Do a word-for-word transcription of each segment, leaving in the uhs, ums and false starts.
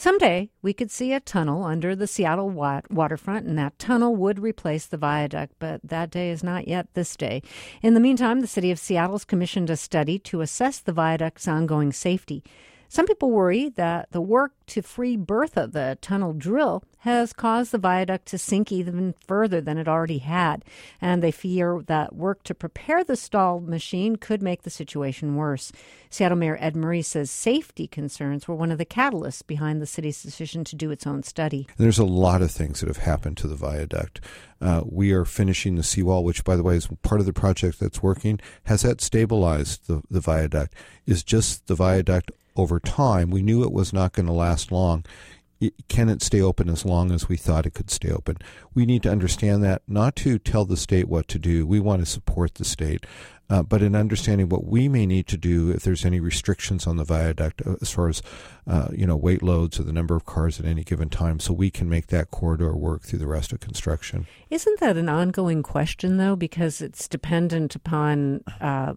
Someday, we could see a tunnel under the Seattle wa- waterfront, and that tunnel would replace the viaduct, but that day is not yet this day. In the meantime, the city of Seattle's commissioned a study to assess the viaduct's ongoing safety. Some people worry that the work to free Bertha, the tunnel drill, has caused the viaduct to sink even further than it already had, and they fear that work to prepare the stalled machine could make the situation worse. Seattle Mayor Ed Murray says safety concerns were one of the catalysts behind the city's decision to do its own study. There's a lot of things that have happened to the viaduct. Uh, we are finishing the seawall, which, by the way, is part of the project that's working. Has that stabilized the, the viaduct? Is just the viaduct over time? We knew it was not going to last long. It, can it stay open as long as we thought it could stay open? We need to understand that, not to tell the state what to do. We want to support the state, uh, but in understanding what we may need to do if there's any restrictions on the viaduct as far as uh, you know, weight loads or the number of cars at any given time, so we can make that corridor work through the rest of construction. Isn't that an ongoing question, though, because it's dependent upon uh,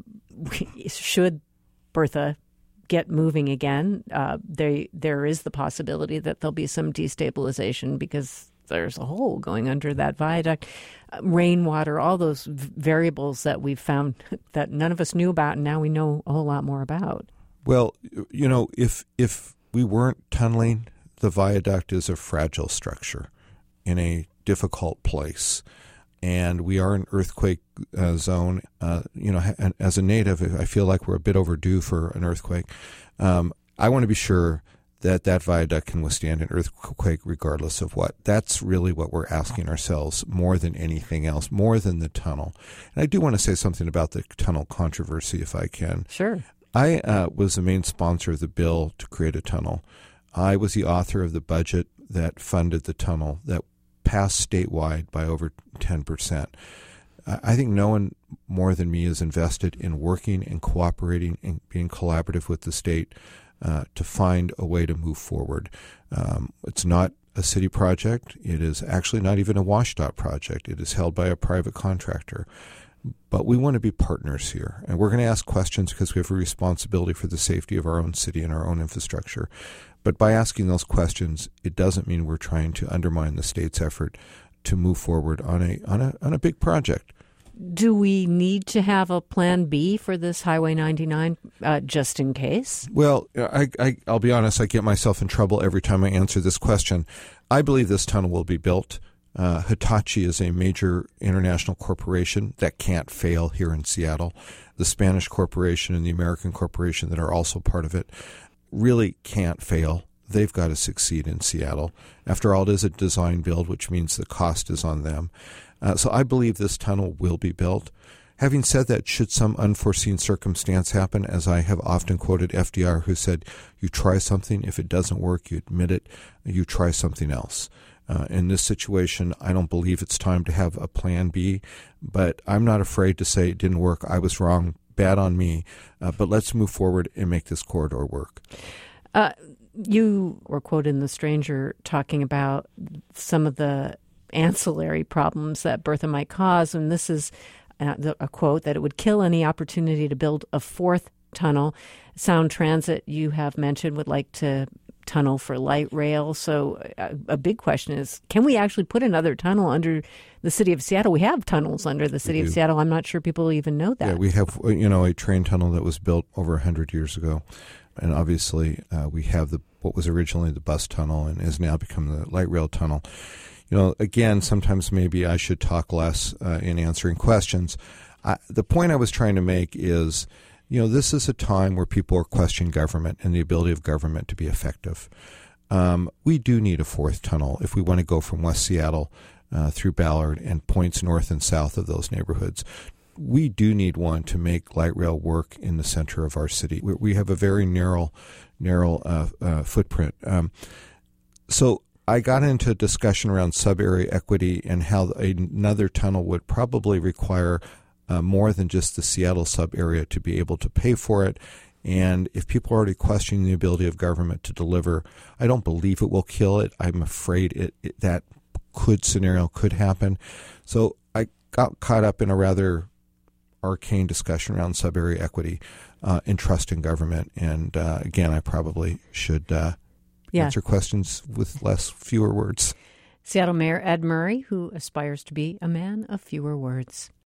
should Bertha get moving again, uh, they, there is the possibility that there'll be some destabilization because there's a hole going under that viaduct, uh, rainwater, all those v- variables that we've found that none of us knew about, and now we know a whole lot more about. Well, you know, if if we weren't tunneling, the viaduct is a fragile structure in a difficult place. And we are an earthquake uh, zone. Uh, you know, ha- as a native, I feel like we're a bit overdue for an earthquake. Um, I want to be sure that that viaduct can withstand an earthquake regardless of what. That's really what we're asking ourselves more than anything else, more than the tunnel. And I do want to say something about the tunnel controversy, if I can. Sure. I uh, was the main sponsor of the bill to create a tunnel. I was the author of the budget that funded the tunnel that passed statewide by over ten percent. I think no one more than me is invested in working and cooperating and being collaborative with the state uh, to find a way to move forward. Um, it's not a city project. It is actually not even a WashDOT project. It is held by a private contractor. But we want to be partners here, and we're going to ask questions because we have a responsibility for the safety of our own city and our own infrastructure. But by asking those questions, it doesn't mean we're trying to undermine the state's effort to move forward on a on a on a big project. Do we need to have a plan B for this Highway ninety-nine uh, just in case? Well, I, I, I'll be honest, I get myself in trouble every time I answer this question. I believe this tunnel will be built. Uh, Hitachi is a major international corporation that can't fail here in Seattle. The Spanish corporation and the American corporation that are also part of it really can't fail. They've got to succeed in Seattle. After all, it is a design build, which means the cost is on them. Uh, so I believe this tunnel will be built. Having said that, should some unforeseen circumstance happen, as I have often quoted F D R, who said, you try something, if it doesn't work, you admit it, you try something else. Uh, in this situation, I don't believe it's time to have a plan B, but I'm not afraid to say it didn't work. I was wrong. Bad on me. Uh, but let's move forward and make this corridor work. Uh, you were quoted in The Stranger talking about some of the ancillary problems that Bertha might cause, and this is uh, a quote that it would kill any opportunity to build a fourth tunnel. Sound Transit, you have mentioned, would like to tunnel for light rail. So a, a big question is, can we actually put another tunnel under the city of Seattle? We have tunnels under the city of Seattle. I'm not sure people even know that. Yeah, we have, you know, a train tunnel that was built over one hundred years ago. And obviously uh, we have the what was originally the bus tunnel and has now become the light rail tunnel. You know, again, sometimes maybe I should talk less uh, in answering questions. I, the point I was trying to make is, you know, this is a time where people are questioning government and the ability of government to be effective. Um, we do need a fourth tunnel if we want to go from West Seattle uh, through Ballard and points north and south of those neighborhoods. We do need one to make light rail work in the center of our city. We, we have a very narrow, narrow uh, uh, footprint. Um, so I got into a discussion around sub-area equity and how another tunnel would probably require uh, more than just the Seattle sub-area to be able to pay for it. And if people are already questioning the ability of government to deliver, I don't believe it will kill it. I'm afraid it, it that could scenario could happen. So I got caught up in a rather arcane discussion around sub-area equity uh, and trust in government. And uh, again, I probably should... Uh, Yeah. answer questions with less, fewer words. Seattle Mayor Ed Murray, who aspires to be a man of fewer words.